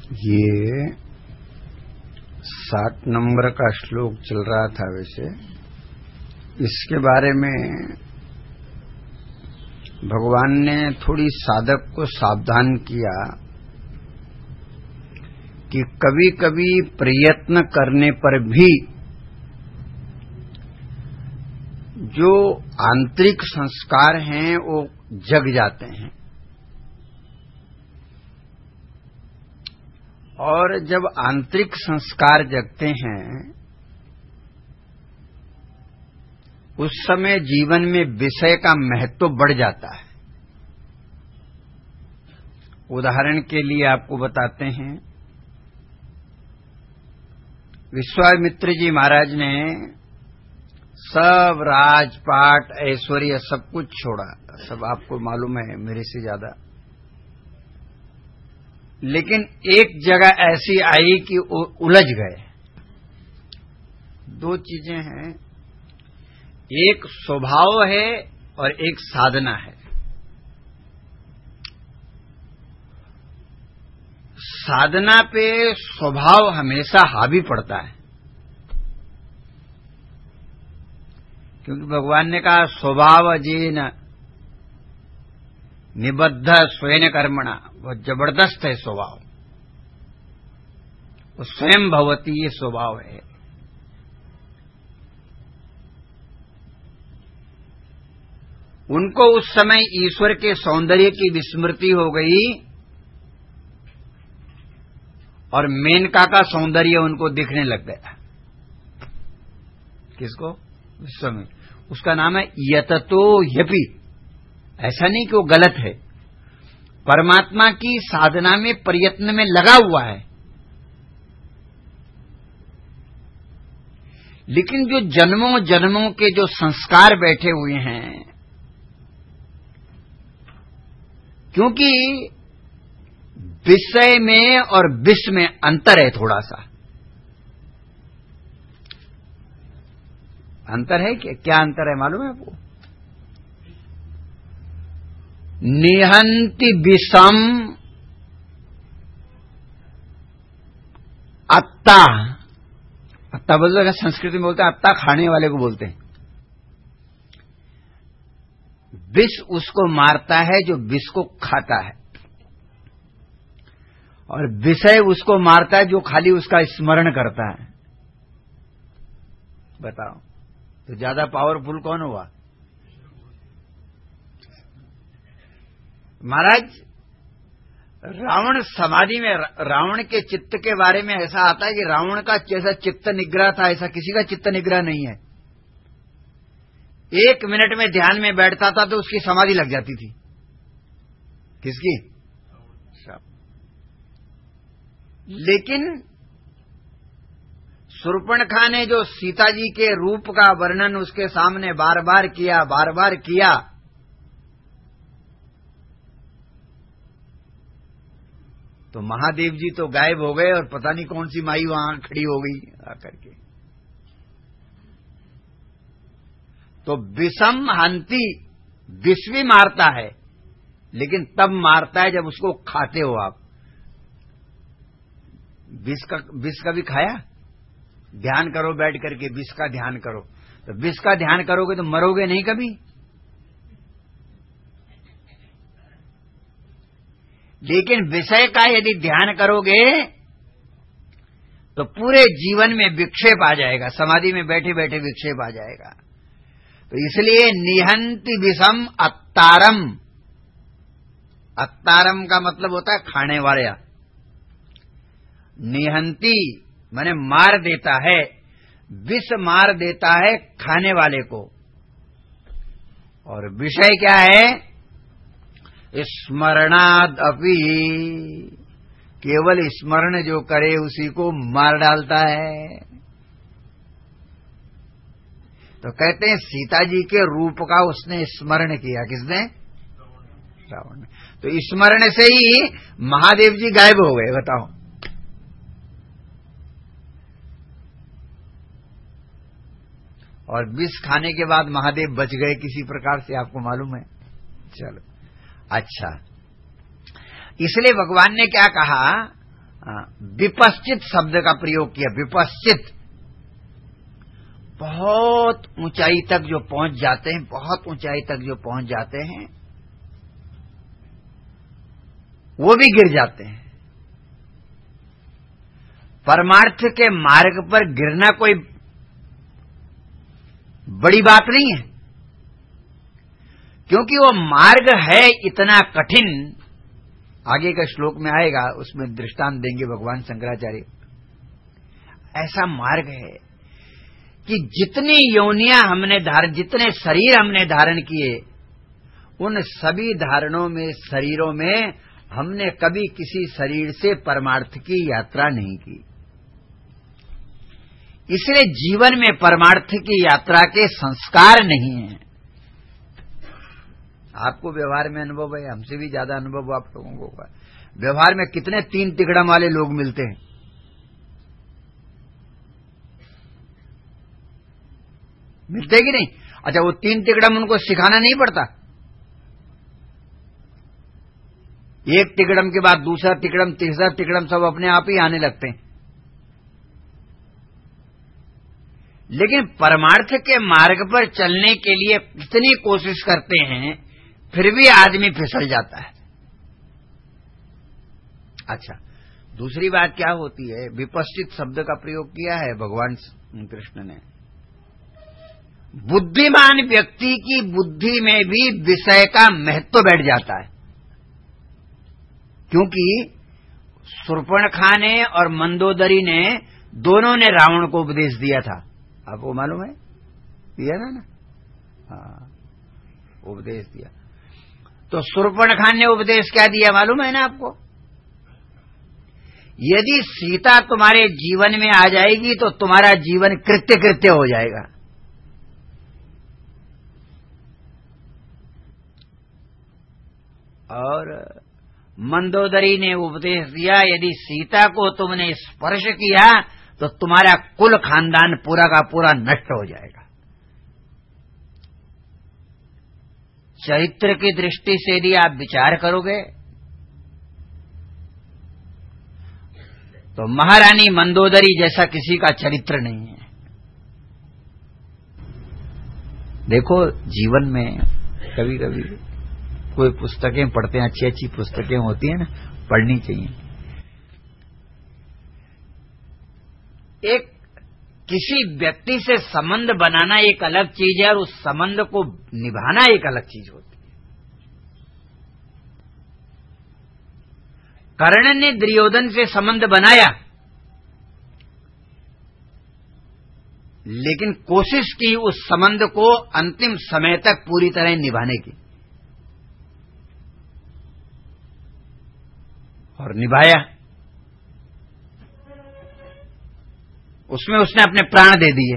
ये 7 नंबर का श्लोक चल रहा था। वैसे इसके बारे में भगवान ने थोड़ी साधक को सावधान किया कि कभी कभी प्रयत्न करने पर भी जो आंतरिक संस्कार हैं वो जग जाते हैं, और जब आंतरिक संस्कार जगते हैं उस समय जीवन में विषय का महत्व बढ़ जाता है। उदाहरण के लिए आपको बताते हैं, विश्वामित्र जी महाराज ने सब राजपाट ऐश्वर्य सब कुछ छोड़ा, सब आपको मालूम है मेरे से ज्यादा। लेकिन एक जगह ऐसी आई कि उलझ गए। 2 चीजें हैं, एक स्वभाव है और एक साधना है। साधना पे स्वभाव हमेशा हावी पड़ता है, क्योंकि भगवान ने कहा स्वभाव अजीन निबद्ध स्वयं कर्मणा, वो जबरदस्त है स्वभाव, वो स्वयं भवती ये स्वभाव है। उनको उस समय ईश्वर के सौंदर्य की विस्मृति हो गई और मेनका का सौंदर्य उनको दिखने लग गया। किसको? विश्वामित्र। उसका नाम है यततो ह्यपि। ऐसा नहीं कि वो गलत है, परमात्मा की साधना में प्रयत्न में लगा हुआ है, लेकिन जो जन्मों जन्मों के जो संस्कार बैठे हुए हैं, क्योंकि विषय में और विष में अंतर है, थोड़ा सा अंतर है। क्या अंतर है मालूम है आपको? निहंति विषम अत्ता। अत्ता बोलते हैं, संस्कृत में बोलते हैं अत्ता, खाने वाले को बोलते हैं। विष उसको मारता है जो विष को खाता है, और विषय उसको मारता है जो खाली उसका स्मरण करता है। बताओ तो ज्यादा पावरफुल कौन हुआ? महाराज, रावण समाधि में, रावण के चित्त के बारे में ऐसा आता है कि रावण का जैसा चित्त निग्रह था ऐसा किसी का चित्त निग्रह नहीं है। 1 मिनट में ध्यान में बैठता था तो उसकी समाधि लग जाती थी। किसकी? लेकिन शूर्पणखा ने जो सीता जी के रूप का वर्णन उसके सामने बार बार किया, तो महादेव जी तो गायब हो गए और पता नहीं कौन सी माई वहां खड़ी हो गई आकर के। तो विषम हंती, विष भी मारता है, लेकिन तब मारता है जब उसको खाते हो आप। विष का भी खाया? ध्यान करो बैठ करके, विष का ध्यान करो, तो विष का ध्यान करोगे तो मरोगे नहीं कभी। लेकिन विषय का यदि ध्यान करोगे तो पूरे जीवन में विक्षेप आ जाएगा, समाधि में बैठे बैठे विक्षेप आ जाएगा। तो इसलिए निहंति विषम अत्तारम। अत्तारम का मतलब होता है खाने वाला। निहंति माने मार देता है, विष मार देता है खाने वाले को। और विषय क्या है? स्मरणाद अपि, केवल स्मरण जो करे उसी को मार डालता है। तो कहते हैं सीता जी के रूप का उसने स्मरण किया। किसने? रावण ने। तो स्मरण से ही महादेव जी गायब हो गए। बताओ, और विष खाने के बाद महादेव बच गए किसी प्रकार से, आपको मालूम है। चलो अच्छा, इसलिए भगवान ने क्या कहा, विपश्चित शब्द का प्रयोग किया। विपश्चित, बहुत ऊंचाई तक जो पहुंच जाते हैं, बहुत ऊंचाई तक जो पहुंच जाते हैं, वो भी गिर जाते हैं। परमार्थ के मार्ग पर गिरना कोई बड़ी बात नहीं है, क्योंकि वो मार्ग है इतना कठिन। आगे का श्लोक में आएगा, उसमें दृष्टांत देंगे भगवान शंकराचार्य। ऐसा मार्ग है कि जितनी योनियां हमने जितने शरीर हमने धारण किए, उन सभी धारणों में, शरीरों में हमने कभी किसी शरीर से परमार्थ की यात्रा नहीं की। इसलिए जीवन में परमार्थ की यात्रा के संस्कार नहीं हैं। आपको व्यवहार में अनुभव है, हमसे भी ज्यादा अनुभव आप लोगों को होगा। व्यवहार में कितने 3 तिकड़म वाले लोग मिलते हैं। मिलते कि नहीं? अच्छा, वो 3 तिकड़म उनको सिखाना नहीं पड़ता? एक तिकड़म के बाद दूसरा तिकड़म, तीसरा तिकड़म, सब अपने आप ही आने लगते हैं। लेकिन परमार्थ के मार्ग पर चलने के लिए कितनी कोशिश करते हैं, फिर भी आदमी फिसल जाता है। अच्छा, दूसरी बात क्या होती है? विपश्चित शब्द का प्रयोग किया है भगवान कृष्ण ने। बुद्धिमान व्यक्ति की बुद्धि में भी विषय का महत्व बैठ जाता है, क्योंकि शूर्पणखा ने और मंदोदरी ने, दोनों ने रावण को उपदेश दिया था। आपको मालूम है? दिया ना? हाँ, उपदेश दिया। तो शूर्पणखा ने उपदेश क्या दिया मालूम है ना आपको? यदि सीता तुम्हारे जीवन में आ जाएगी तो तुम्हारा जीवन कृत्य कृत्य हो जाएगा। और मंदोदरी ने उपदेश दिया, यदि सीता को तुमने स्पर्श किया तो तुम्हारा कुल खानदान पूरा का पूरा नष्ट हो जाएगा। चरित्र की दृष्टि से यदि आप विचार करोगे तो महारानी मंदोदरी जैसा किसी का चरित्र नहीं है। देखो, जीवन में कभी कभी कोई पुस्तकें पढ़ते हैं, अच्छी अच्छी पुस्तकें होती हैं ना, पढ़नी चाहिए। एक किसी व्यक्ति से संबंध बनाना एक अलग चीज है, और उस संबंध को निभाना एक अलग चीज होती है। कर्ण ने दुर्योधन से संबंध बनाया, लेकिन कोशिश की उस संबंध को अंतिम समय तक पूरी तरह निभाने की, और निभाया। उसमें उसने अपने प्राण दे दिए।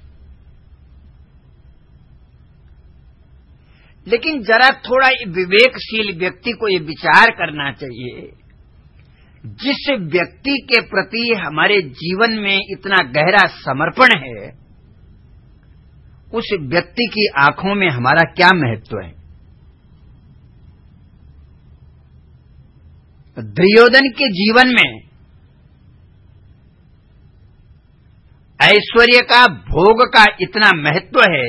लेकिन जरा थोड़ा विवेकशील व्यक्ति को ये विचार करना चाहिए, जिस व्यक्ति के प्रति हमारे जीवन में इतना गहरा समर्पण है, उस व्यक्ति की आंखों में हमारा क्या महत्व है। दुर्योधन के जीवन में ऐश्वर्य का, भोग का इतना महत्व है।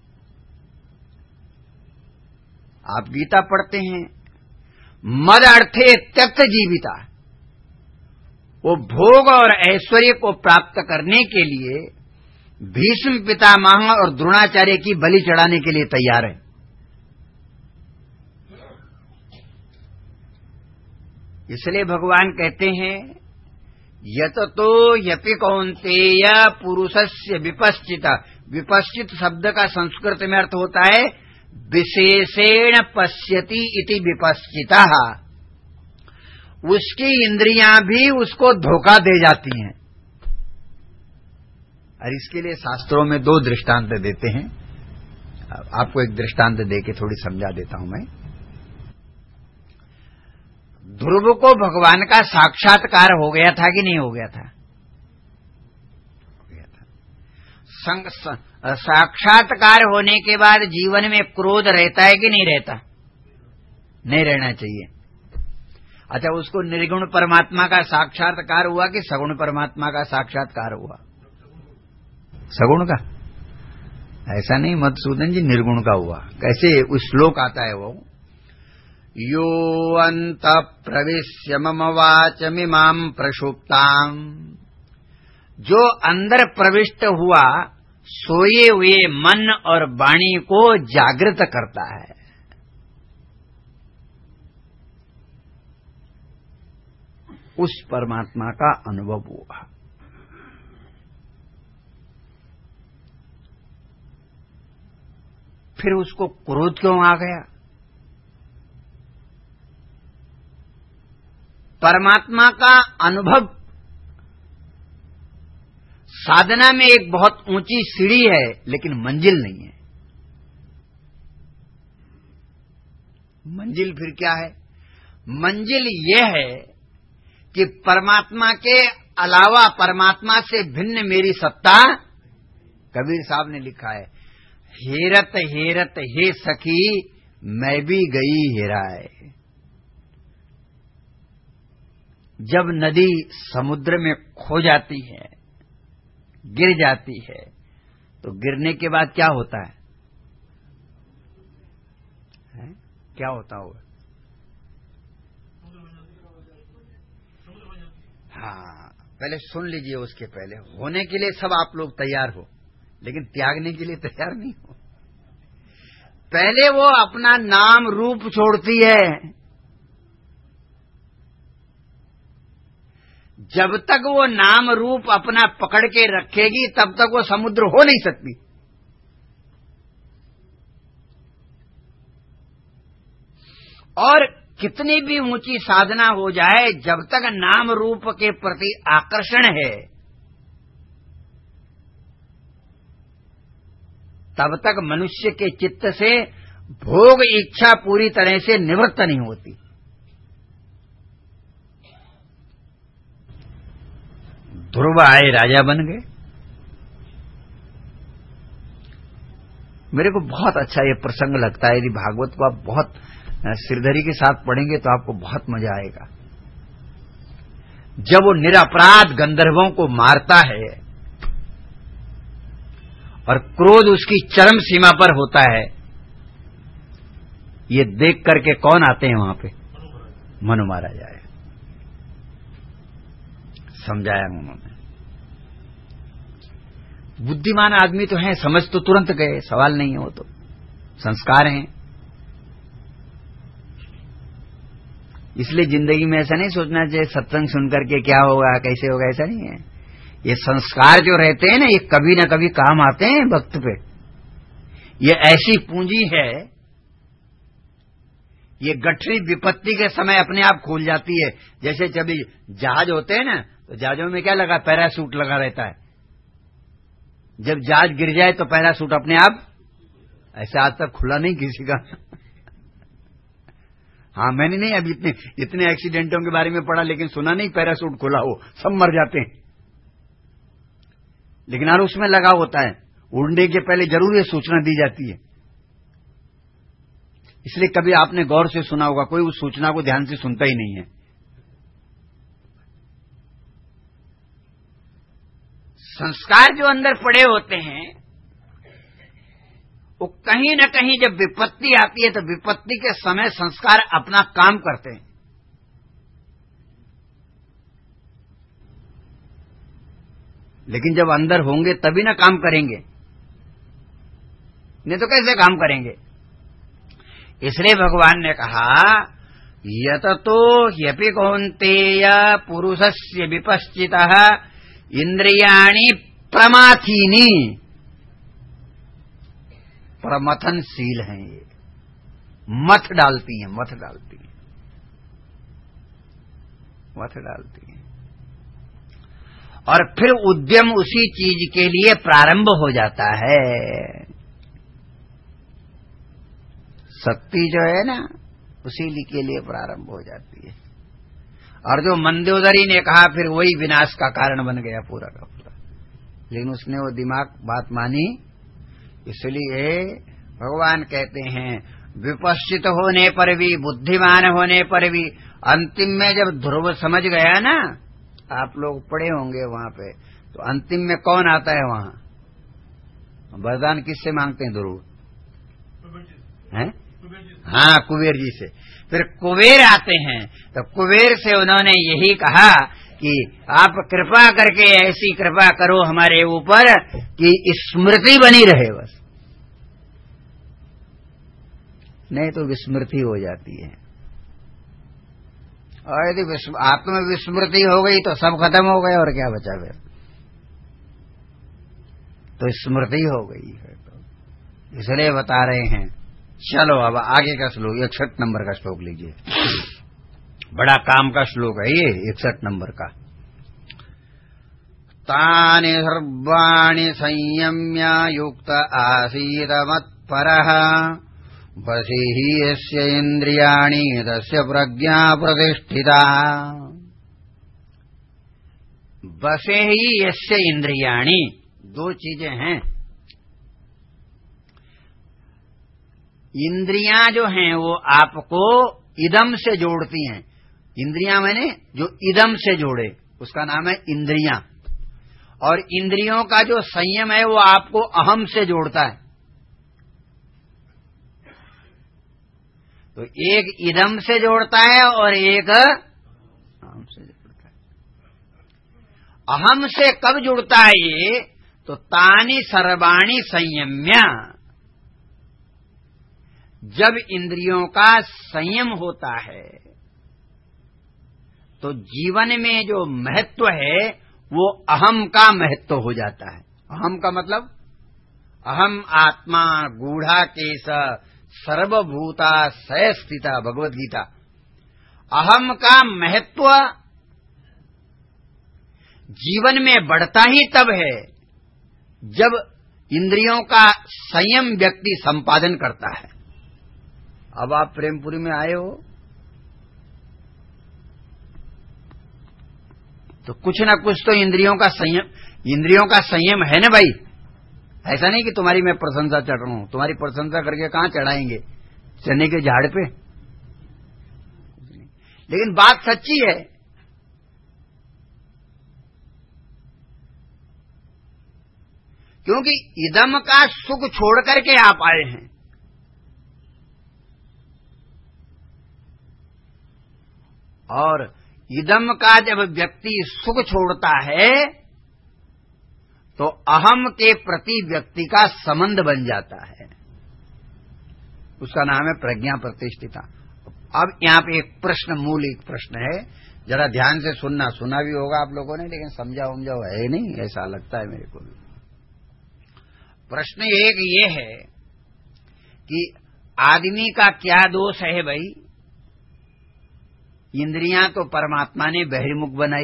आप गीता पढ़ते हैं, मद अर्थे त्यक्त जीविता। वो भोग और ऐश्वर्य को प्राप्त करने के लिए भीष्म पितामह और द्रोणाचार्य की बलि चढ़ाने के लिए तैयार है। इसलिए भगवान कहते हैं, यततो यपि कौन्तेय पुरुषस्य विपश्चिता। विपश्चित शब्द का संस्कृत में अर्थ होता है विशेषेण पश्यति इति विपश्चिता। उसकी इंद्रियां भी उसको धोखा दे जाती हैं। और इसके लिए शास्त्रों में 2 दृष्टांत देते हैं। आपको एक दृष्टांत देके थोड़ी समझा देता हूं मैं। ध्रुव को भगवान का साक्षात्कार हो गया था कि नहीं हो गया था? हो गया था। साक्षात्कार होने के बाद जीवन में क्रोध रहता है कि नहीं रहता? नहीं रहना चाहिए। अच्छा, उसको निर्गुण परमात्मा का साक्षात्कार हुआ कि सगुण परमात्मा का साक्षात्कार हुआ? सगुण का। ऐसा नहीं मधुसूदन जी, निर्गुण का हुआ। कैसे? उस श्लोक आता है वो, यो अंत प्रविश्य मम वाचमिमां प्रसुप्तां, जो अंदर प्रविष्ट हुआ सोए हुए मन और वाणी को जागृत करता है। उस परमात्मा का अनुभव हुआ। फिर उसको क्रोध क्यों आ गया? परमात्मा का अनुभव साधना में एक बहुत ऊंची सीढ़ी है, लेकिन मंजिल नहीं है। मंजिल फिर क्या है? मंजिल यह है कि परमात्मा के अलावा, परमात्मा से भिन्न मेरी सत्ता। कबीर साहब ने लिखा है, हेरत हेरत हे सखी मैं भी गई हेराए। जब नदी समुद्र में खो जाती है, गिर जाती है, तो गिरने के बाद क्या होता है? क्या होता होगा? हाँ, पहले सुन लीजिए। उसके पहले होने के लिए सब आप लोग तैयार हो, लेकिन त्यागने के लिए तैयार नहीं हो। पहले वो अपना नाम रूप छोड़ती है। जब तक वो नाम रूप अपना पकड़ के रखेगी, तब तक वो समुद्र हो नहीं सकती। और कितनी भी ऊंची साधना हो जाए, जब तक नाम रूप के प्रति आकर्षण है, तब तक मनुष्य के चित्त से भोग इच्छा पूरी तरह से निवृत्त नहीं होती। ध्रुव आए, राजा बन गए। मेरे को बहुत अच्छा ये प्रसंग लगता है। यदि भागवत को आप बहुत सिरधरी के साथ पढ़ेंगे तो आपको बहुत मजा आएगा। जब वो निरपराध गंधर्वों को मारता है और क्रोध उसकी चरम सीमा पर होता है, ये देख करके कौन आते हैं वहां पे? मनु महाराज आए। समझाया उन्होंने। बुद्धिमान आदमी तो हैं, समझ तो तुरंत गए, सवाल नहीं है, वो तो संस्कार हैं। इसलिए जिंदगी में ऐसा नहीं सोचना चाहिए सत्संग सुनकर के क्या होगा, कैसे होगा, ऐसा नहीं है। ये संस्कार जो रहते हैं ना, ये कभी ना कभी काम आते हैं वक्त पे। ये ऐसी पूंजी है, ये गठरी विपत्ति के समय अपने आप खोल जाती है। जैसे जब जहाज होते हैं ना, तो जहाजों में क्या लगा? पैरासूट लगा रहता है। जब जहाज गिर जाए तो पैरासूट अपने आप, ऐसे आज तक खुला नहीं किसी का। हाँ, मैंने नहीं अभी इतने एक्सीडेंटों के बारे में पढ़ा, लेकिन सुना नहीं पैरासूट खुला हो, सब मर जाते हैं। लेकिन और उसमें लगा होता है, उड़ने के पहले जरूर ये सूचना दी जाती है। इसलिए कभी आपने गौर से सुना होगा, कोई उस सूचना को ध्यान से सुनता ही नहीं है। संस्कार जो अंदर पड़े होते हैं, वो कहीं न कहीं जब विपत्ति आती है, तो विपत्ति के समय संस्कार अपना काम करते हैं। लेकिन जब अंदर होंगे तभी ना काम करेंगे, नहीं तो कैसे काम करेंगे? इसलिए भगवान ने कहा, यततो ह्यपि कौन्तेय पुरुषस्य विपश्चितः इंद्रियाणि प्रमाथीनि। प्रमथनशील हैं ये, मथ डालती हैं, मथ डालती हैं, मथ डालती हैं। और फिर उद्यम उसी चीज के लिए प्रारंभ हो जाता है। शक्ति जो है ना, उसी के लिए प्रारंभ हो जाती है। और जो मंदोदरी ने कहा, फिर वही विनाश का कारण बन गया पूरा का पूरा। लेकिन उसने वो दिमाग बात मानी। इसलिए भगवान कहते हैं, विपश्चित होने पर भी, बुद्धिमान होने पर भी अंतिम में जब ध्रुव समझ गया ना, आप लोग पढ़े होंगे वहां पे, तो अंतिम में कौन आता है वहां? वरदान किससे मांगते हैं ध्रुव? हैं? हाँ, कुबेर जी से। फिर कुबेर आते हैं, तो कुबेर से उन्होंने यही कहा कि आप कृपा करके ऐसी कृपा करो हमारे ऊपर कि स्मृति बनी रहे बस, नहीं तो विस्मृति हो जाती है। और यदि आत्म विस्मृति हो गई तो सब खत्म हो गए, और क्या बचा फिर? तो स्मृति हो गई है, तो इसलिए बता रहे हैं। चलो अब आगे का श्लोक 61 नंबर का श्लोक लीजिए। बड़ा काम का श्लोक है ये 61 नंबर का। तानि सर्वाणि संयम्य युक्त आसीत मत्परः वशिहि यस्य इन्द्रियाणि तस्य प्रज्ञा प्रतिष्ठिता। वशिहि यस्य इंद्रियाणि, दो चीजें हैं। इंद्रियां जो हैं वो आपको इदम से जोड़ती हैं। इंद्रियां मैंने जो इदम से जोड़े उसका नाम है इंद्रियां। और इंद्रियों का जो संयम है वो आपको अहम से जोड़ता है। तो एक इदम से जोड़ता है और एक अहम से जोड़ता है। अहम से कब जुड़ता है ये? तो तानि सर्वाणि संयम्य, जब इंद्रियों का संयम होता है तो जीवन में जो महत्व है वो अहम का महत्व हो जाता है। अहम का मतलब अहम आत्मा गूढ़ा केश सर्वभूता सय स्थिता, भगवद गीता। अहम का महत्व जीवन में बढ़ता ही तब है जब इंद्रियों का संयम व्यक्ति संपादन करता है। अब आप प्रेमपुरी में आए हो तो कुछ ना कुछ तो इंद्रियों का संयम है ना भाई। ऐसा नहीं कि तुम्हारी मैं प्रशंसा चढ़ रहा हूं, तुम्हारी प्रशंसा करके कहां चढ़ाएंगे, चने के झाड़ पे। लेकिन बात सच्ची है। क्योंकि इदम का सुख छोड़ करके आप आए हैं। और इदम का जब व्यक्ति सुख छोड़ता है तो अहम के प्रति व्यक्ति का संबंध बन जाता है। उसका नाम है प्रज्ञा प्रतिष्ठिता। अब यहां पे एक प्रश्न, मूल एक प्रश्न है, जरा ध्यान से सुनना। सुना भी होगा आप लोगों ने, लेकिन समझा है नहीं, ऐसा लगता है मेरे को भी। प्रश्न एक ये है कि आदमी का क्या दोष है भाई? इंद्रियां तो परमात्मा ने बहिर्मुख बनाई।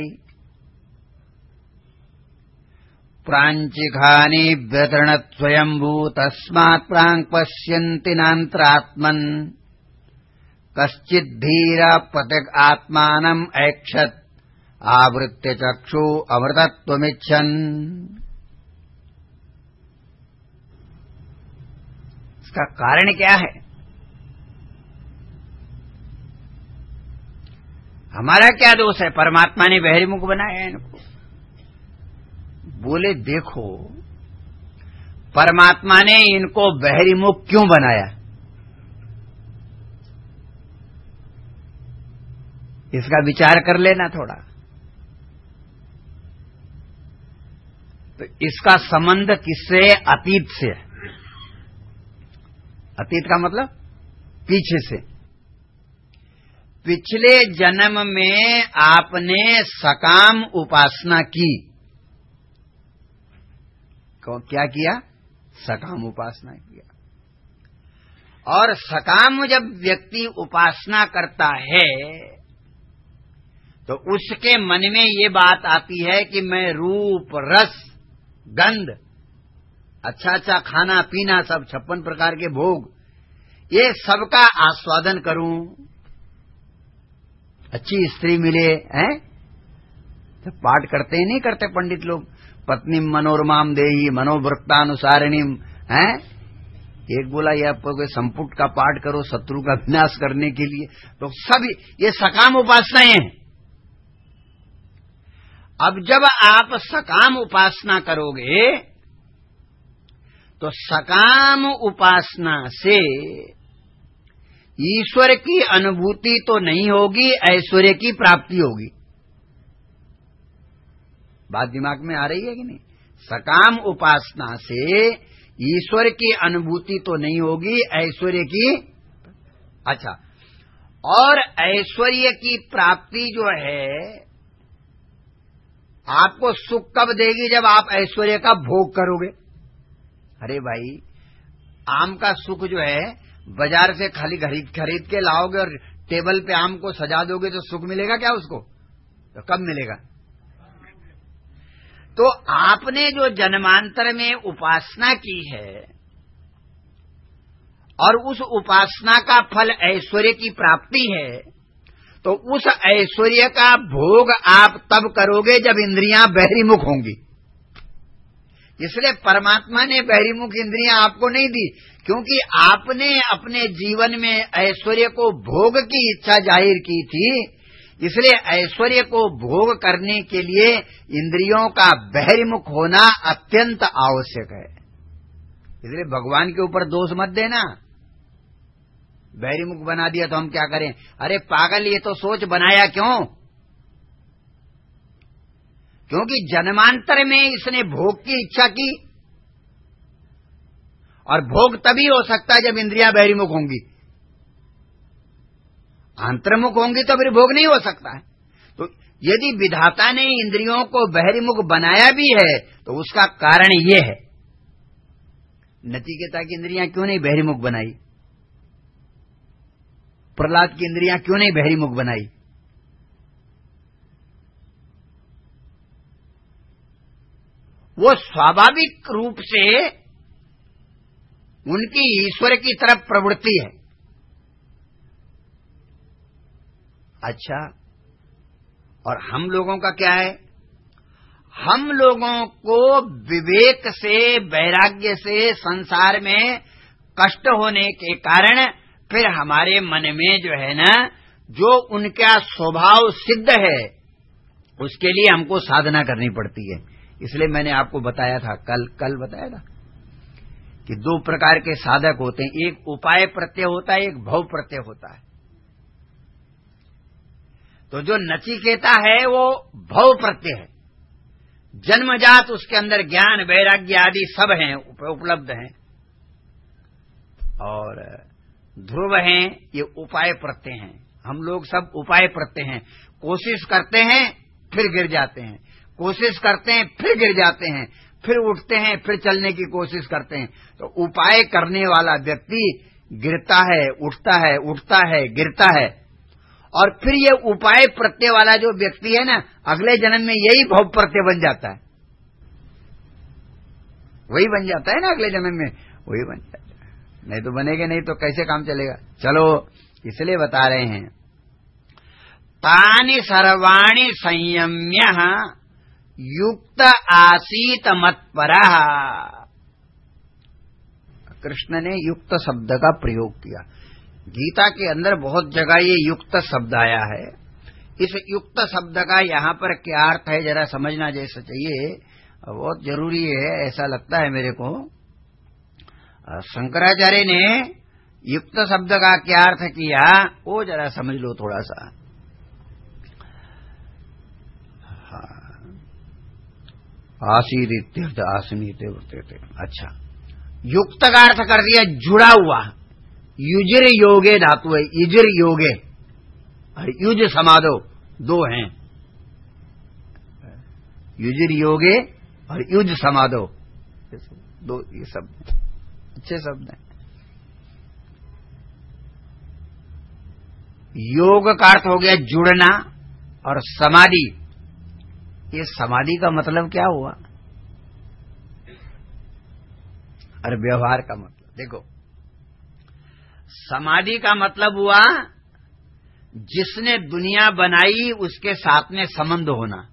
प्रांचिखानि व्यतृणत् स्वयंभू तस्मात् प्रांग पश्यन्ति नान्तरात्मन् कश्चित् धीर पतिक आत्मानम् ऐक्षत् आवृत्य चक्षु अमृतत्वमिच्छन्। इसका कारण क्या है? हमारा क्या दोष है? परमात्मा ने बहिर्मुख बनाया है इनको। बोले देखो, परमात्मा ने इनको बहिर्मुख क्यों बनाया? इसका विचार कर लेना थोड़ा। तो इसका संबंध किससे? अतीत से। अतीत का मतलब पीछे से। पिछले जन्म में आपने सकाम उपासना की। क्या किया? सकाम उपासना किया। और सकाम जब व्यक्ति उपासना करता है तो उसके मन में ये बात आती है कि मैं रूप, रस, गंध, अच्छा अच्छा खाना पीना, सब 56 प्रकार के भोग, ये सबका आस्वादन करूं। अच्छी स्त्री मिले, हैं? तो पाठ करते ही नहीं करते पंडित लोग, पत्नी मनोरमाम देही मनोवृत्तानुसारिणी, हैं? एक बोला ये आपको संपुट का पाठ करो शत्रु का विनाश करने के लिए, तो सब ये सकाम उपासनाएं हैं। अब जब आप सकाम उपासना करोगे तो सकाम उपासना से ईश्वर की अनुभूति तो नहीं होगी, ऐश्वर्य की प्राप्ति होगी। बात दिमाग में आ रही है कि नहीं? सकाम उपासना से ईश्वर की अनुभूति तो नहीं होगी, ऐश्वर्य की। अच्छा, और ऐश्वर्य की प्राप्ति जो है आपको सुख कब देगी? जब आप ऐश्वर्य का भोग करोगे। अरे भाई, आम का सुख जो है बाजार से खाली खरीद के लाओगे और टेबल पे आम को सजा दोगे तो सुख मिलेगा क्या उसको? तो कब मिलेगा? तो आपने जो जन्मांतर में उपासना की है और उस उपासना का फल ऐश्वर्य की प्राप्ति है, तो उस ऐश्वर्य का भोग आप तब करोगे जब इंद्रियां बहिर्मुख होंगी। इसलिए परमात्मा ने बहिर्मुख इंद्रियां आपको नहीं दी, क्योंकि आपने अपने जीवन में ऐश्वर्य को भोग की इच्छा जाहिर की थी। इसलिए ऐश्वर्य को भोग करने के लिए इंद्रियों का बहिर्मुख होना अत्यंत आवश्यक है। इसलिए भगवान के ऊपर दोष मत देना, बहिर्मुख बना दिया तो हम क्या करें? अरे पागल, ये तो सोच बनाया क्यों? क्योंकि जन्मांतर में इसने भोग की इच्छा की, और भोग तभी हो सकता है जब इंद्रियां बहिर्मुख होंगी। अंतर्मुख होंगी तो फिर भोग नहीं हो सकता है। तो यदि विधाता ने इंद्रियों को बहिर्मुख बनाया भी है तो उसका कारण ये है। नचिकेता की इंद्रियां क्यों नहीं बहिर्मुख बनाई? प्रहलाद की इंद्रियां क्यों नहीं बहिर्मुख बनाई? वो स्वाभाविक रूप से उनकी ईश्वर की तरफ प्रवृत्ति है। अच्छा, और हम लोगों का क्या है? हम लोगों को विवेक से, वैराग्य से संसार में कष्ट होने के कारण फिर हमारे मन में जो है ना, जो उनका स्वभाव सिद्ध है उसके लिए हमको साधना करनी पड़ती है। इसलिए मैंने आपको बताया था, कल बताया था कि दो प्रकार के साधक होते हैं। एक उपाय प्रत्यय होता है, एक भव प्रत्यय होता है। तो जो नचिकेता है वो भव प्रत्यय है, जन्मजात उसके अंदर ज्ञान वैराग्य आदि सब हैं, उपलब्ध हैं। और ध्रुव हैं, ये उपाय प्रत्यय हैं। हम लोग सब उपाय प्रत्यय हैं। कोशिश करते हैं फिर गिर जाते हैं, कोशिश करते हैं फिर गिर जाते हैं, फिर उठते हैं, फिर चलने की कोशिश करते हैं। तो उपाय करने वाला व्यक्ति गिरता है, उठता है, उठता है, गिरता है। और फिर ये उपाय प्रत्यय वाला जो व्यक्ति है ना, अगले जन्म में यही भव प्रत्यय बन जाता है। वही बन जाता है ना, अगले जन्म में वही बन जाता है। नहीं तो बनेगा नहीं तो कैसे काम चलेगा? चलो, इसलिए बता रहे हैं, तानि सर्वाणि संयम्य युक्त आसीत मत्परः। कृष्ण ने युक्त शब्द का प्रयोग किया। गीता के अंदर बहुत जगह ये युक्त शब्द आया है। इस युक्त शब्द का यहाँ पर क्या अर्थ है जरा समझना जैसा चाहिए, बहुत जरूरी है ऐसा लगता है मेरे को। शंकराचार्य ने युक्त शब्द का क्या अर्थ किया वो जरा समझ लो थोड़ा सा। आसीदित्यर्थ आसनीते वर्तेते। अच्छा, युक्त का अर्थ कर दिया जुड़ा हुआ। युजिर योगे धातु है, युजिर योगे और युज समादो दो हैं। युजिर योगे और युज समादो दो, ये सब अच्छे शब्द हैं। योग का अर्थ हो गया जुड़ना, और समाधि, ये समाधि का मतलब क्या हुआ? और व्यवहार का मतलब देखो, समाधि का मतलब हुआ जिसने दुनिया बनाई उसके साथ में संबंध होना।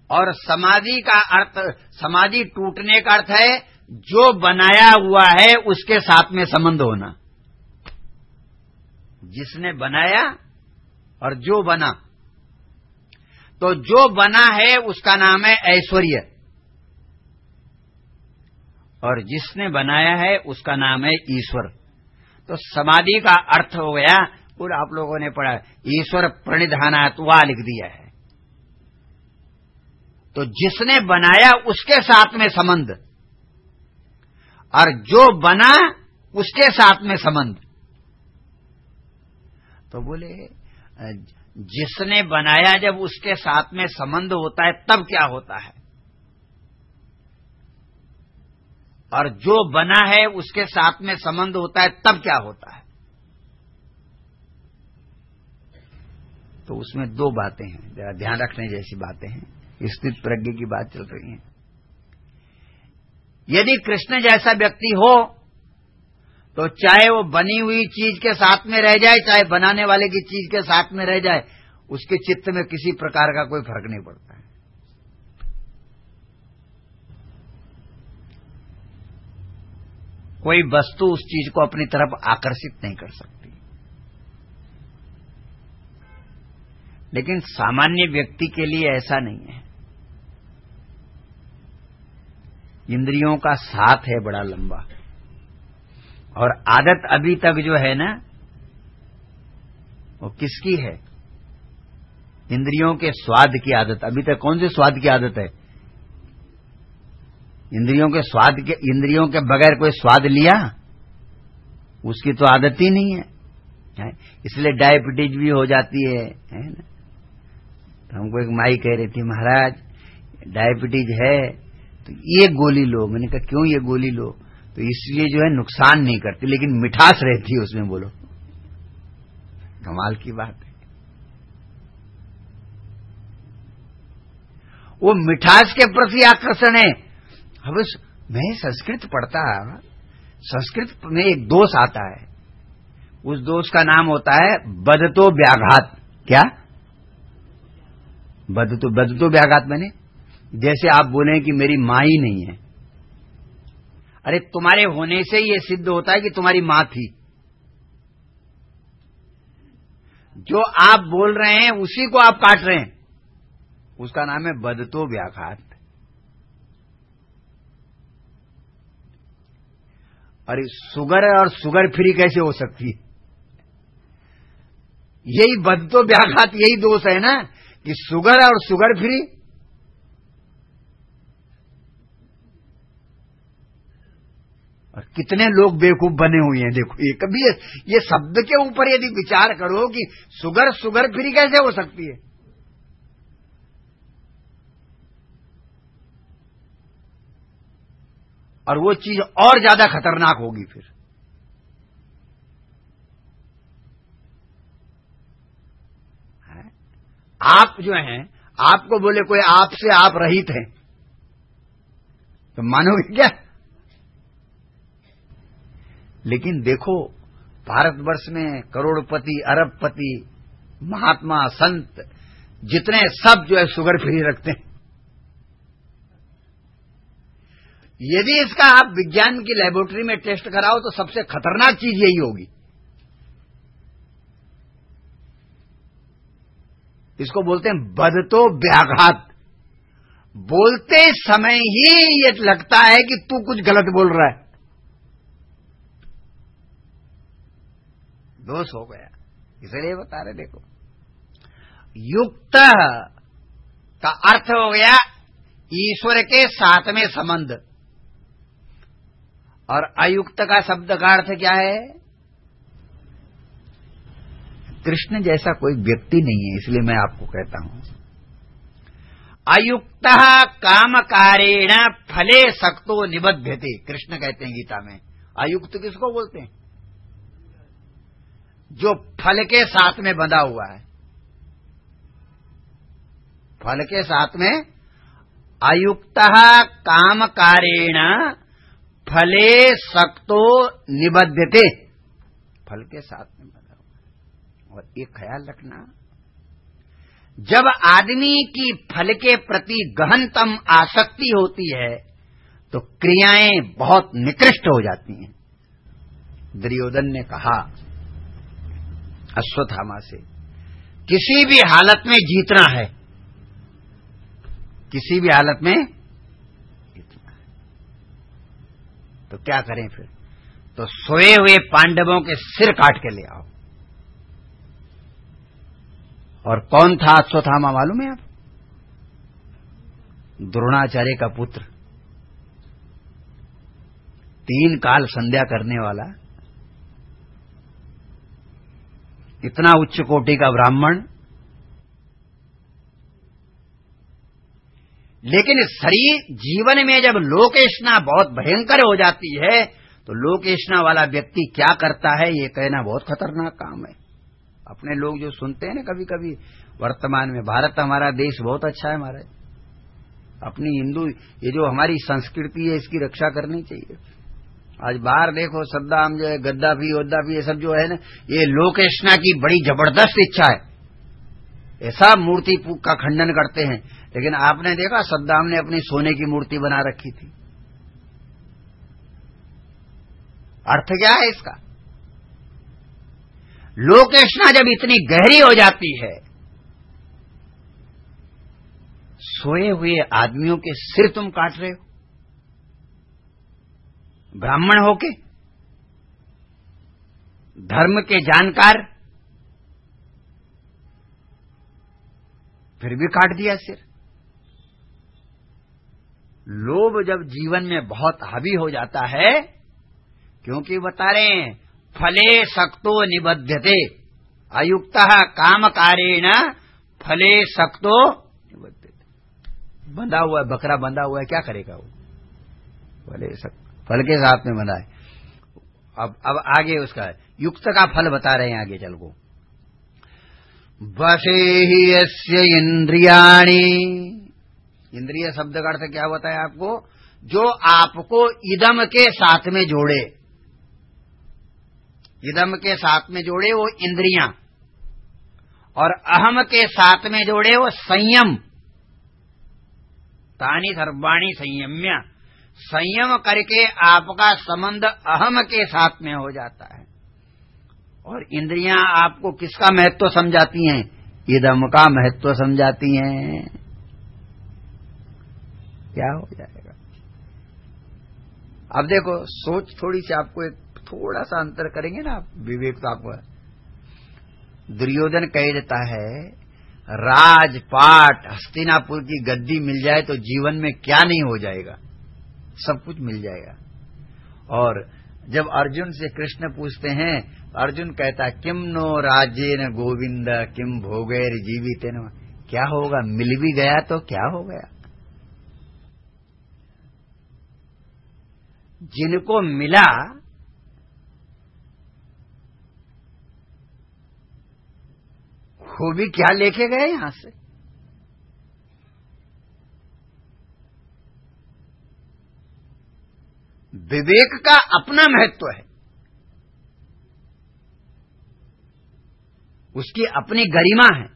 और समाधि का अर्थ, समाधि टूटने का अर्थ है जो बनाया हुआ है उसके साथ में संबंध होना। जिसने बनाया और जो बना, तो जो बना है उसका नाम है ऐश्वर्य, और जिसने बनाया है उसका नाम है ईश्वर। तो समाधि का अर्थ हो गया, पूरा आप लोगों ने पढ़ा, ईश्वर प्रणिधानात् वह लिख दिया है। तो जिसने बनाया उसके साथ में संबंध, और जो बना उसके साथ में संबंध। तो बोले जिसने बनाया जब उसके साथ में संबंध होता है तब क्या होता है, और जो बना है उसके साथ में संबंध होता है तब क्या होता है। तो उसमें दो बातें हैं, जरा ध्यान रखने जैसी बातें हैं, स्थित प्रज्ञ की बात चल रही है। यदि कृष्ण जैसा व्यक्ति हो तो चाहे वो बनी हुई चीज के साथ में रह जाए, चाहे बनाने वाले की चीज के साथ में रह जाए, उसके चित्त में किसी प्रकार का कोई फर्क नहीं पड़ता है। कोई वस्तु उस चीज को अपनी तरफ आकर्षित नहीं कर सकती। लेकिन सामान्य व्यक्ति के लिए ऐसा नहीं है। इंद्रियों का साथ है बड़ा लंबा, और आदत अभी तक जो है ना वो किसकी है? इंद्रियों के स्वाद की आदत। अभी तक कौन से स्वाद की आदत है? इंद्रियों के स्वाद के, इंद्रियों के बगैर कोई स्वाद लिया उसकी तो आदत ही नहीं है, इसलिए डायबिटीज भी हो जाती है ना। तो हमको एक माई कह रही थी, महाराज डायबिटीज है तो ये गोली लो। मैंने कहा क्यों ये गोली लो? तो इसलिए जो है नुकसान नहीं करती, लेकिन मिठास रहती है उसमें। बोलो, कमाल की बात है। वो मिठास के प्रति आकर्षण है। अब मैं संस्कृत पढ़ता, संस्कृत में एक दोष आता है, उस दोष का नाम होता है बदतो व्याघात। क्या बदतो व्याघात? मैंने जैसे आप बोले कि मेरी मां ही नहीं है। अरे तुम्हारे होने से ये सिद्ध होता है कि तुम्हारी मां थी। जो आप बोल रहे हैं उसी को आप काट रहे हैं, उसका नाम है बदतो व्याघात। अरे शुगर और शुगर फ्री कैसे हो सकती है? यही बदतो व्याघात, यही दोष है ना कि शुगर और शुगर फ्री। और कितने लोग बेवकूफ बने हुए हैं। देखो, ये कभी ये शब्द के ऊपर यदि विचार करो कि शुगर शुगर फ्री कैसे हो सकती है, और वो चीज और ज्यादा खतरनाक होगी फिर। आप जो हैं, आपको बोले कोई आपसे आप रहित हैं तो मानोगे क्या? लेकिन देखो, भारतवर्ष में करोड़पति, अरबपति, महात्मा, संत जितने, सब जो है शुगर फ्री रखते हैं। यदि इसका आप विज्ञान की लेबोरेटरी में टेस्ट कराओ तो सबसे खतरनाक चीज यही होगी। इसको बोलते हैं बदतो व्याघात। बोलते समय ही ये लगता है कि तू कुछ गलत बोल रहा है। दोष हो गया, इसलिए बता रहे। देखो, युक्त का अर्थ हो गया ईश्वर के साथ में संबंध, और अयुक्त का शब्द का अर्थ क्या है? कृष्ण जैसा कोई व्यक्ति नहीं है, इसलिए मैं आपको कहता हूं अयुक्त कामकारेण फले सक्तो निबध्यते। कृष्ण कहते हैं गीता में, अयुक्त किसको बोलते हैं? जो फल के साथ में बंधा हुआ है। फल के साथ में अयुक्त कामकारेण फले सक्तो निबध्यते, फल के साथ में बंधा हुआ है। और एक ख्याल रखना, जब आदमी की फल के प्रति गहनतम आसक्ति होती है तो क्रियाएं बहुत निकृष्ट हो जाती हैं। दुर्योधन ने कहा अश्वत्थामा से, किसी भी हालत में जीतना है, किसी भी हालत में जीतना है, तो क्या करें फिर? तो सोए हुए पांडवों के सिर काट के ले आओ। और कौन था अश्वत्थामा मालूम है आप? द्रोणाचार्य का पुत्र, 3 काल संध्या करने वाला, इतना उच्च कोटि का ब्राह्मण, लेकिन शरीर जीवन में जब लोकेशना बहुत भयंकर हो जाती है तो लोकेशना वाला व्यक्ति क्या करता है ये कहना बहुत खतरनाक काम है। अपने लोग जो सुनते हैं ना कभी कभी, वर्तमान में भारत हमारा देश बहुत अच्छा है महाराज, अपनी हिंदू ये जो हमारी संस्कृति है इसकी रक्षा करनी चाहिए। आज बाहर देखो सद्दाम जो है, गद्दाफी ये सब जो है ना, ये लोकेशना की बड़ी जबरदस्त इच्छा है, ऐसा मूर्ति का खंडन करते हैं। लेकिन आपने देखा सद्दाम ने अपनी सोने की मूर्ति बना रखी थी। अर्थ क्या है इसका? लोकेशना जब इतनी गहरी हो जाती है, सोए हुए आदमियों के सिर तुम काट रहे हो, ब्राह्मण होके, धर्म के जानकार, फिर भी काट दिया सिर। लोभ जब जीवन में बहुत हावी हो जाता है, क्योंकि बता रहे हैं फले सक्तो निबध्यते, अयुक्तः कामकारेण फले सक्तो निबध्यते। बंधा हुआ है, बकरा बंधा हुआ है, क्या करेगा वो? फल के साथ में बंधा है। अब आगे उसका युक्त का फल बता रहे हैं आगे चल को। वशे ही यस्य इंद्रियाणि, इंद्रिय शब्द का अर्थ क्या बताया आपको? जो आपको इदम के साथ में जोड़े, इदम के साथ में जोड़े वो इंद्रियां, और अहम के साथ में जोड़े वो संयम। तानि सर्वाणि संयम्य, संयम करके आपका संबंध अहम के साथ में हो जाता है। और इंद्रियां आपको किसका महत्व समझाती हैं? इदम का महत्व समझाती हैं। क्या हो जाएगा? अब देखो सोच थोड़ी सी आपको एक थोड़ा सा अंतर करेंगे ना आप, विवेक तो आपको। दुर्योधन कह देता है राजपाट हस्तिनापुर की गद्दी मिल जाए तो जीवन में क्या नहीं हो जाएगा, सब कुछ मिल जाएगा। और जब अर्जुन से कृष्ण पूछते हैं, अर्जुन कहता किम नो राज्येन गोविंद किम भोगैर जीवितेन, क्या होगा? मिल भी गया तो क्या हो गया? जिनको मिला वो भी क्या लेके गए यहां से? विवेक का अपना महत्व है, उसकी अपनी गरिमा है।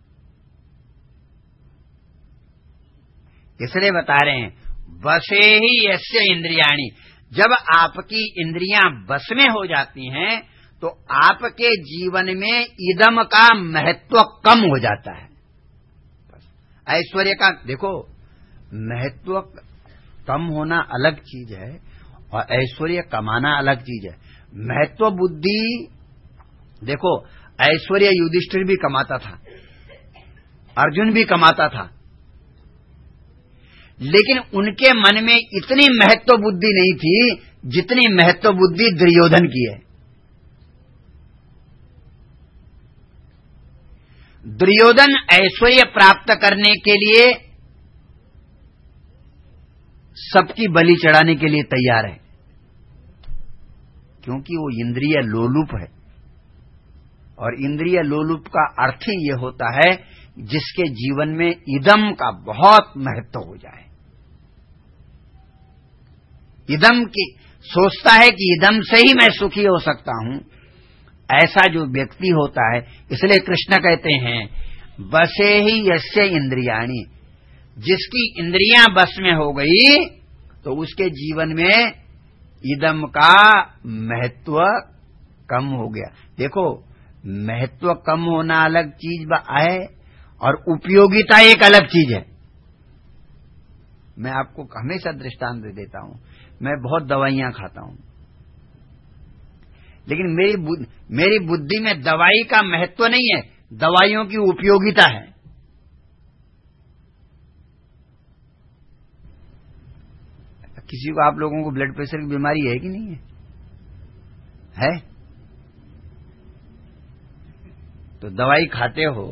इसलिए बता रहे हैं वशे ही यस्य इंद्रियाणि, जब आपकी इंद्रियां बस में हो जाती हैं तो आपके जीवन में इदम का महत्व कम हो जाता है। ऐश्वर्य का देखो महत्व कम होना अलग चीज है और ऐश्वर्य कमाना अलग चीज है। महत्व बुद्धि देखो, ऐश्वर्य युधिष्ठिर भी कमाता था, अर्जुन भी कमाता था, लेकिन उनके मन में इतनी महत्व बुद्धि नहीं थी जितनी महत्व बुद्धि दुर्योधन की है। दुर्योधन ऐश्वर्य प्राप्त करने के लिए सबकी बलि चढ़ाने के लिए तैयार है, क्योंकि वो इंद्रिय लोलुप है। और इंद्रिय लोलुप का अर्थ ही ये होता है जिसके जीवन में इदम का बहुत महत्व हो जाए। इदम की सोचता है कि इदम से ही मैं सुखी हो सकता हूं, ऐसा जो व्यक्ति होता है। इसलिए कृष्ण कहते हैं बसे ही यस्य इंद्रियाणि, जिसकी इंद्रियां बस में हो गई तो उसके जीवन में इदम का महत्व कम हो गया। देखो, महत्व कम होना अलग चीज है और उपयोगिता एक अलग चीज है। मैं आपको हमेशा दृष्टांत दे देता हूं। मैं बहुत दवाइयां खाता हूं, लेकिन मेरी बुद्धि में दवाई का महत्व नहीं है, दवाइयों की उपयोगिता है। किसी को, आप लोगों को ब्लड प्रेशर की बीमारी है कि नहीं है? है? तो दवाई खाते हो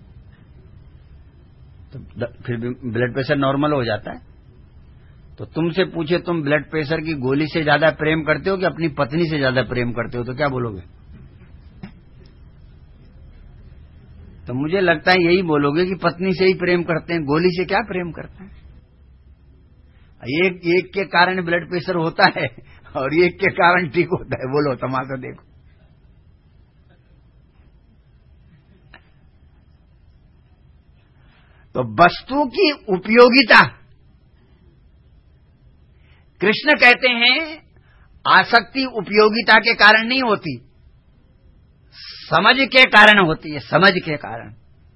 तो फिर ब्लड प्रेशर नॉर्मल हो जाता है। तो तुमसे पूछे, तुम ब्लड प्रेशर की गोली से ज्यादा प्रेम करते हो कि अपनी पत्नी से ज्यादा प्रेम करते हो, तो क्या बोलोगे? तो मुझे लगता है यही बोलोगे कि पत्नी से ही प्रेम करते हैं, गोली से क्या प्रेम करते हैं। एक के कारण ब्लड प्रेशर होता है और एक के कारण ठीक होता है। बोलो, तमाशा देखो। तो वस्तु की उपयोगिता, कृष्ण कहते हैं आसक्ति उपयोगिता के कारण नहीं होती, समझ के कारण होती है, समझ के कारण।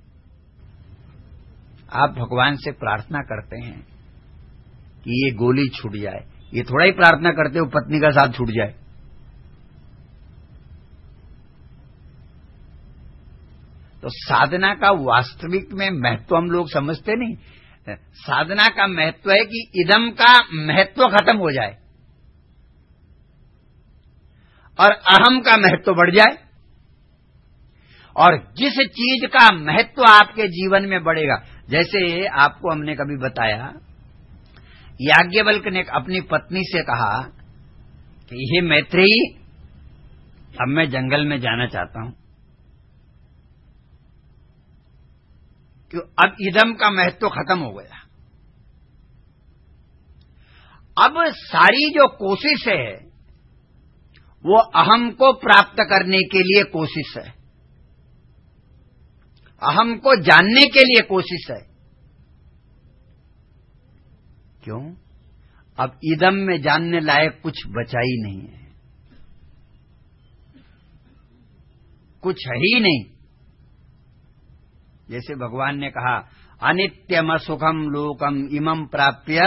आप भगवान से प्रार्थना करते हैं कि ये गोली छूट जाए, ये थोड़ा ही प्रार्थना करते हो पत्नी का साथ छूट जाए। तो साधना का वास्तविक में महत्व हम लोग समझते नहीं। साधना का महत्व है कि इदम का महत्व खत्म हो जाए और अहम का महत्व बढ़ जाए। और जिस चीज का महत्व आपके जीवन में बढ़ेगा, जैसे आपको हमने कभी बताया, याज्ञवल्क ने अपनी पत्नी से कहा कि हे मैत्रेयी, अब मैं जंगल में जाना चाहता हूं, कि अब इदम का महत्व खत्म हो गया। अब सारी जो कोशिश है वो अहम को प्राप्त करने के लिए कोशिश है, अहम को जानने के लिए कोशिश है। क्यों? अब इदम में जानने लायक कुछ बचा ही नहीं है, कुछ है ही नहीं। जैसे भगवान ने कहा, अनित्यम सुखम लोकम इमं प्राप्य,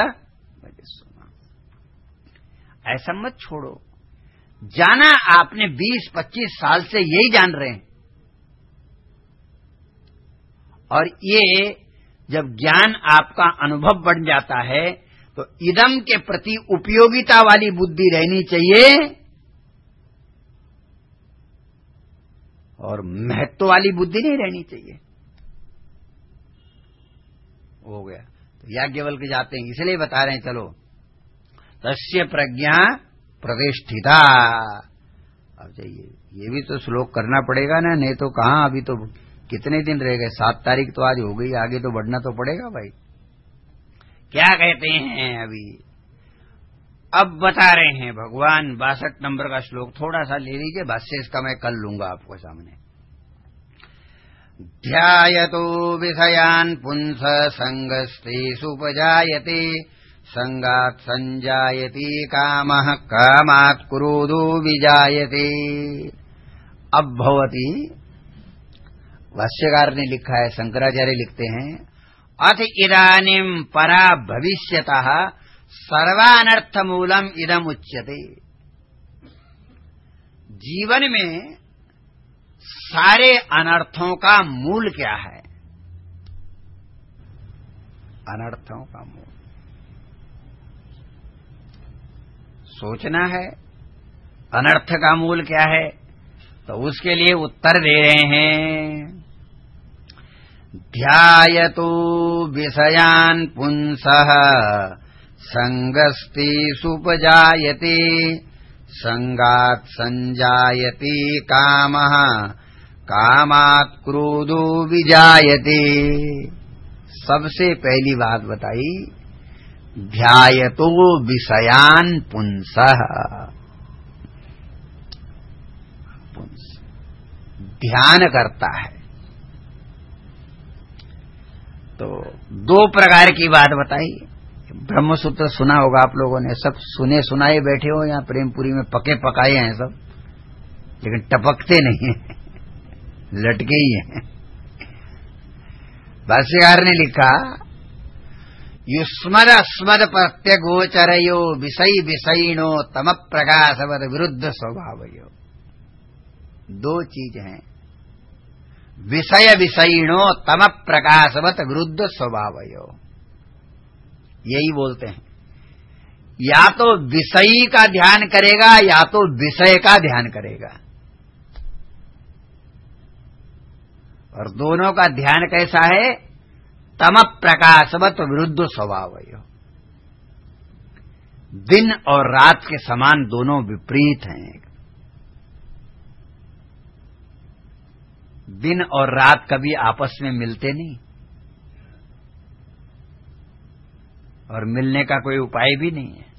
ऐसा मत छोड़ो। जाना आपने 20-25 साल से यही जान रहे हैं, और ये जब ज्ञान आपका अनुभव बन जाता है तो इदम के प्रति उपयोगिता वाली बुद्धि रहनी चाहिए और महत्व वाली बुद्धि नहीं रहनी चाहिए। हो गया। तो याज्ञवल्क्य जाते हैं, इसलिए बता रहे हैं, चलो तस्य प्रज्ञा प्रतिष्ठिता। अब जाइए, ये भी तो श्लोक करना पड़ेगा ना, नहीं तो कहां, अभी तो कितने दिन रह गए, 7 तारीख तो आज हो गई, आगे तो बढ़ना तो पड़ेगा भाई। क्या कहते हैं अभी? अब बता रहे हैं भगवान 62 नंबर का श्लोक, थोड़ा सा ले लीजिए, भाष्य इसका मैं कल लूंगा आपको सामने। ध्यायतो विषयान् पुंस संगस्तेषुपजायते संगात् संजायते कामः कामात् क्रोधो विजायते। अब भवति, भाष्यकार ने लिखा है, शंकराचार्य लिखते हैं, अथ इदानीं परा भविष्यतः सर्वानर्थ मूलम इदम उच्यते। जीवन में सारे अनर्थों का मूल क्या है? अनर्थों का मूल सोचना है। अनर्थ का मूल क्या है? तो उसके लिए उत्तर दे रहे हैं, ध्यायतो विषयान् पुंसः संगस्तेषुपजायते संगात् संजायते कामः कामात् क्रोधो विजायते। सबसे पहली बात बताई, ध्यायतो विषयान् पुंसः। ध्यान करता है, तो दो प्रकार की बात बताई। ब्रह्मसूत्र सुना होगा आप लोगों ने, सब सुने सुनाए बैठे हो यहाँ प्रेमपुरी में, पके पकाए हैं सब, लेकिन टपकते नहीं हैं, लटके ही हैं। भाष्यकार ने लिखा, युष्मद अस्मद प्रत्यगोचरयो विषयी विषयिणो तम प्रकाशवद विरुद्ध स्वभावयो। दो चीज हैं, विषय विषयिणो तम प्रकाशवत विरुद्ध स्वभावयो, यही बोलते हैं। या तो विषयी का ध्यान करेगा या तो विषय का ध्यान करेगा, और दोनों का ध्यान कैसा है? तम प्रकाशवत विरुद्ध स्वभावयो। दिन और रात के समान दोनों विपरीत हैं। दिन और रात कभी आपस में मिलते नहीं, और मिलने का कोई उपाय भी नहीं है।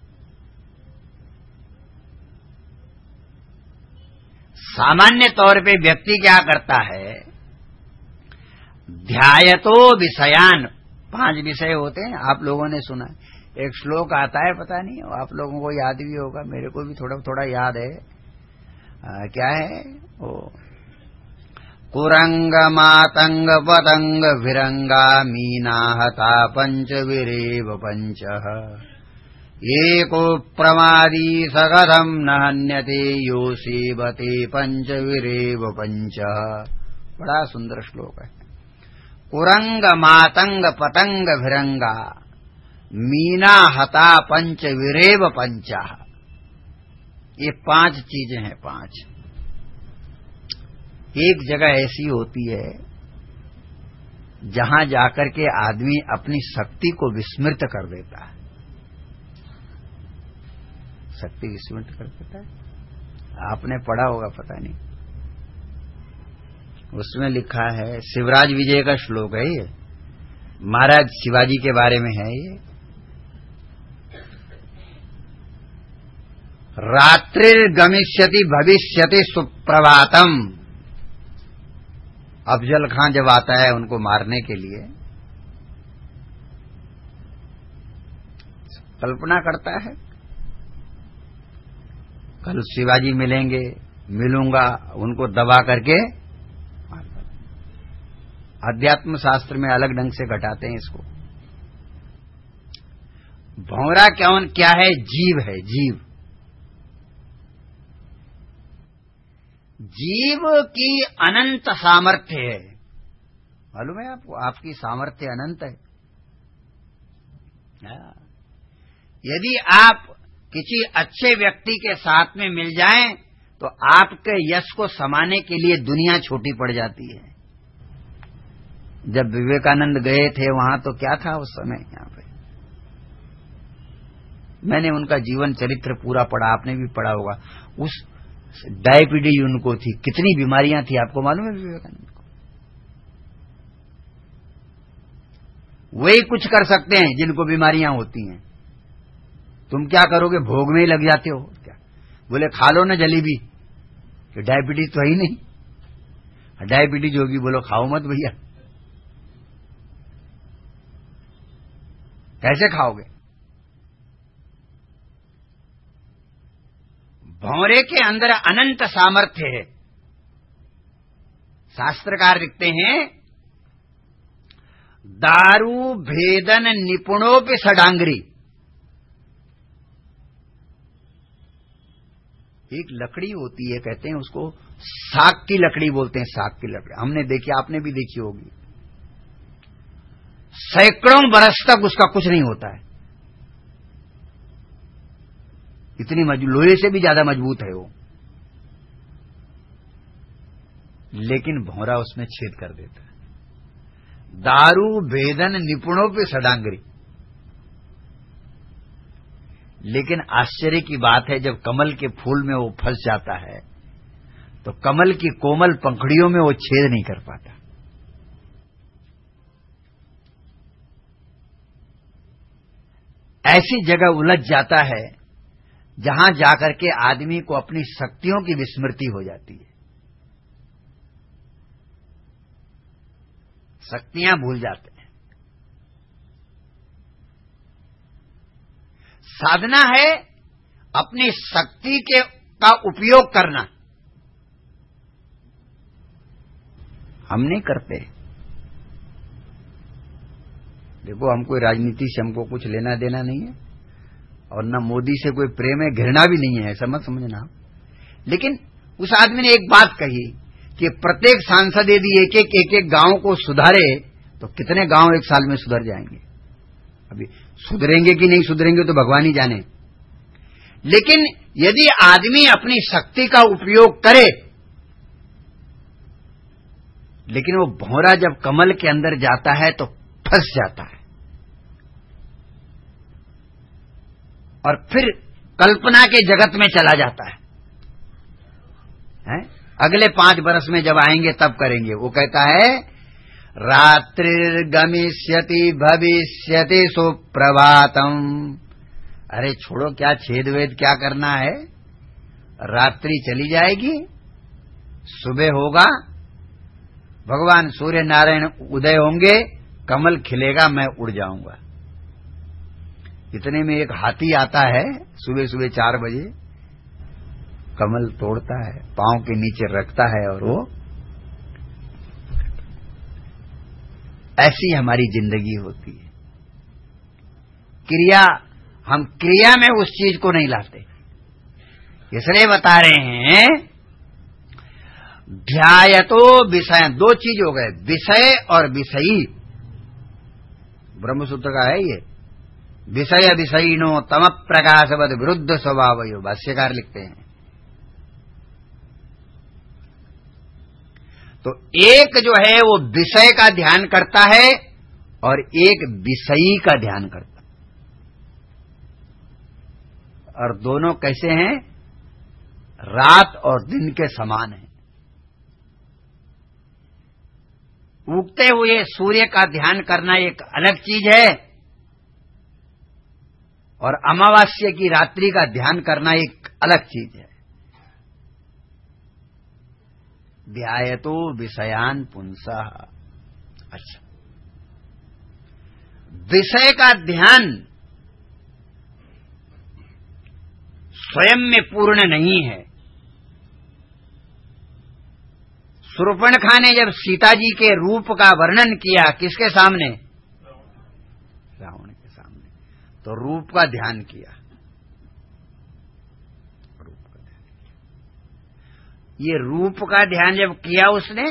सामान्य तौर पे व्यक्ति क्या करता है? ध्यायतो विषयान, 5 विषय होते हैं, आप लोगों ने सुना। एक श्लोक आता है, पता नहीं आप लोगों को याद भी होगा, मेरे को भी थोड़ा थोड़ा याद है। क्या है वो? कुरंग मातंग पतंग विरंगा मीना हता पंचवीरेव पंचः, एको प्रमादी सगधम न हन्यते यो सेवते पंचवीरेव पंचः। बड़ा सुंदर श्लोक है। कुरंग मातंग पतंग विरंगा मीना हता पंचवीरेव पंचः। ये 5 चीजें हैं, 5। एक जगह ऐसी होती है जहां जाकर के आदमी अपनी शक्ति को विस्मृत कर देता है। शक्ति विस्मृत कर देता है, आपने पढ़ा होगा, पता नहीं। उसमें लिखा है, शिवराज विजय का श्लोक है ये, महाराज शिवाजी के बारे में है ये। रात्रिर्गमिष्यति भविष्यति सुप्रभातम। अफजल खां जब आता है उनको मारने के लिए, कल्पना करता है कल शिवाजी मिलेंगे, मिलूंगा, उनको दबा करके। अध्यात्म शास्त्र में अलग ढंग से घटाते हैं इसको। भौरा क्या है? जीव है, जीव। जीव की अनंत सामर्थ्य है, मालूम है आपको? आपकी सामर्थ्य अनंत है। यदि आप किसी अच्छे व्यक्ति के साथ में मिल जाएं तो आपके यश को समाने के लिए दुनिया छोटी पड़ जाती है। जब विवेकानंद गए थे वहां तो क्या था उस समय? यहां पे मैंने उनका जीवन चरित्र पूरा पढ़ा, आपने भी पढ़ा होगा। उस डायबिटीज उनको थी, कितनी बीमारियां थी आपको मालूम है विवेकानंद को? वही कुछ कर सकते हैं जिनको बीमारियां होती हैं। तुम क्या करोगे? भोग में ही लग जाते हो क्या? बोले खा लो ना जलेबी, डायबिटीज तो है ही नहीं। डायबिटीज होगी, बोलो खाओ मत भैया, कैसे खाओगे? भौरे के अंदर अनंत सामर्थ्य है। शास्त्रकार लिखते हैं, दारू भेदन निपुणोपि षडांगरी। एक लकड़ी होती है, कहते हैं उसको साग की लकड़ी बोलते हैं, साग की लकड़ी। हमने देखी, आपने भी देखी होगी। सैकड़ों बरस तक उसका कुछ नहीं होता है, इतनी लोहे से भी ज्यादा मजबूत है वो, लेकिन भौरा उसमें छेद कर देता है। दारू भेदन निपुणों पे षडांगरी। लेकिन आश्चर्य की बात है, जब कमल के फूल में वो फंस जाता है तो कमल की कोमल पंखुड़ियों में वो छेद नहीं कर पाता। ऐसी जगह उलझ जाता है जहां जाकर के आदमी को अपनी शक्तियों की विस्मृति हो जाती है, शक्तियां भूल जाते हैं। साधना है अपनी शक्ति का उपयोग करना। हम नहीं करते। देखो, हम कोई राजनीति से हमको कुछ लेना देना नहीं है और न मोदी से कोई प्रेम है, घृणा भी नहीं है, ऐसा मत समझना। लेकिन उस आदमी ने एक बात कही कि प्रत्येक सांसद यदि एक एक गांव को सुधारे तो कितने गांव एक साल में सुधर जाएंगे। अभी सुधरेंगे कि नहीं सुधरेंगे तो भगवान ही जाने। लेकिन यदि आदमी अपनी शक्ति का उपयोग करे, लेकिन वो भौरा जब कमल के अंदर जाता है तो फंस जाता है और फिर कल्पना के जगत में चला जाता है। अगले 5 वर्ष में जब आएंगे तब करेंगे। वो कहता है रात्रिर्गमिष्यति भविष्यति सुप्रभातम। अरे छोड़ो, क्या छेद वेद क्या करना है। रात्रि चली जाएगी, सुबह होगा, भगवान सूर्य नारायण उदय होंगे, कमल खिलेगा, मैं उड़ जाऊंगा। इतने में एक हाथी आता है सुबह सुबह 4 बजे, कमल तोड़ता है, पांव के नीचे रखता है और वो। ऐसी हमारी जिंदगी होती है। क्रिया, हम क्रिया में उस चीज को नहीं लाते। इसलिए बता रहे हैं ध्यायतो विषय। 2 चीज हो गए, विषय और विषयी। ब्रह्मसूत्र का है ये। विषय विषयिनो तम प्रकाशवद विरुद्ध स्वभावयो, भाष्यकार लिखते हैं। तो एक जो है वो विषय का ध्यान करता है और एक विषयी का ध्यान करता है। और दोनों कैसे हैं? रात और दिन के समान हैं। उगते हुए सूर्य का ध्यान करना एक अलग चीज है और अमावास्या की रात्रि का ध्यान करना एक अलग चीज है। ध्यायतो विषयान पुंसः। अच्छा, विषय का ध्यान स्वयं में पूर्ण नहीं है। शूर्पणखा ने जब सीता जी के रूप का वर्णन किया, किसके सामने? रावण के सामने। तो रूप का ध्यान किया, रूप का ध्यान किया। ये रूप का ध्यान जब किया उसने,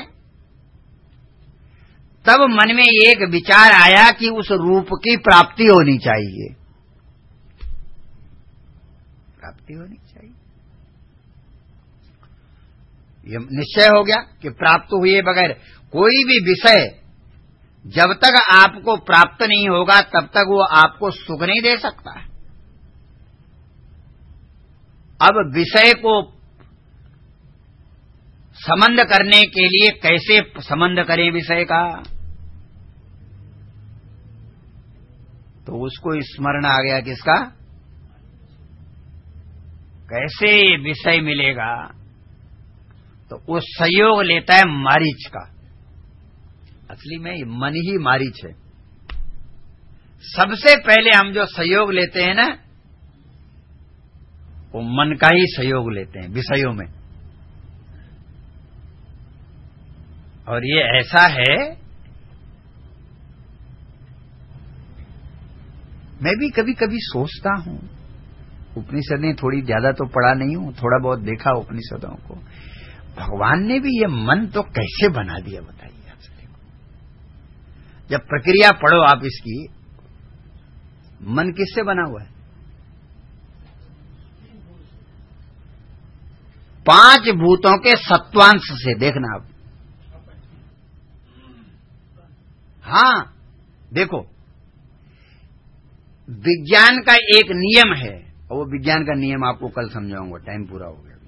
तब मन में एक विचार आया कि उस रूप की प्राप्ति होनी चाहिए। प्राप्ति होनी चाहिए, ये निश्चय हो गया कि प्राप्त हुए बगैर कोई भी विषय जब तक आपको प्राप्त नहीं होगा तब तक वो आपको सुख नहीं दे सकता है। अब विषय को संबंध करने के लिए कैसे संबंध करें विषय का? तो उसको स्मरण आ गया किसका? कैसे विषय मिलेगा? तो वो सहयोग लेता है मारीच का। असली में मन ही मारीच है। सबसे पहले हम जो सहयोग लेते हैं ना, वो मन का ही सहयोग लेते हैं विषयों में। और ये ऐसा है, मैं भी कभी कभी सोचता हूं, उपनिषदें थोड़ी ज्यादा तो पढ़ा नहीं हूं, थोड़ा बहुत देखा उपनिषदों को। भगवान ने भी ये मन तो कैसे बना दिया बताइए आप सभी को। जब प्रक्रिया पढ़ो आप इसकी, मन किससे बना हुआ है? 5 भूतों के सत्वांश से। देखना आप, हाँ देखो, विज्ञान का एक नियम है और वो विज्ञान का नियम आपको कल समझाऊंगा, टाइम पूरा हो गया।